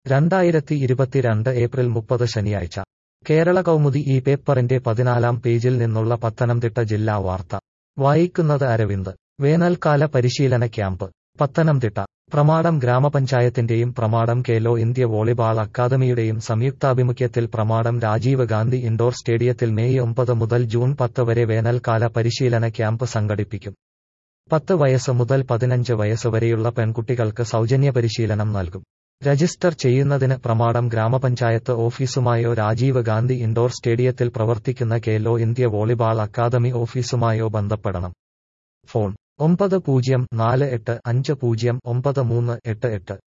2022 April 30 ശനിയാഴ്ച കേരള കൗമുദി ഈ പേപ്പറിന്റെ 14-ാം പേജിൽ നിന്നുള്ള പത്തനംതിട്ട ജില്ലാ വാർത്ത വായിക്കുന്നത് അരവിന്ദ്. വേനൽക്കാല പരിശീലന ക്യാമ്പ് പത്തനംതിട്ട. പ്രമാടം ഗ്രാമപഞ്ചായത്തിന്റെയും പ്രമാടം ഖേലോ ഇന്ത്യ വോളിബാൾ അക്കാദമിയുടെയും സംയുക്താഭിമുഖ്യത്തിൽ പ്രമാടം രാജീവ് ഗാന്ധി ഇൻഡോർ സ്റ്റേഡിയത്തിൽ മെയ് 9 മുതൽ ജൂൺ 10 വരെ വേനൽക്കാല പരിശീലന ക്യാമ്പ് സംഘടിപ്പിക്കും. 10 വയസ്സ് മുതൽ 15 വയസ്സ് വരെയുള്ള പെൺകുട്ടികൾക്ക് സൗജന്യ പരിശീലനം നൽകും. രജിസ്റ്റർ ചെയ്യുന്നതിന് പ്രമാടം ഗ്രാമപഞ്ചായത്ത് ഓഫീസുമായോ രാജീവ് ഗാന്ധി ഇൻഡോർ സ്റ്റേഡിയത്തിൽ പ്രവർത്തിക്കുന്ന ഖേലോ ഇന്ത്യ വോളിബാൾ അക്കാദമി ഓഫീസുമായോ ബന്ധപ്പെടണം. ഫോൺ 9048509388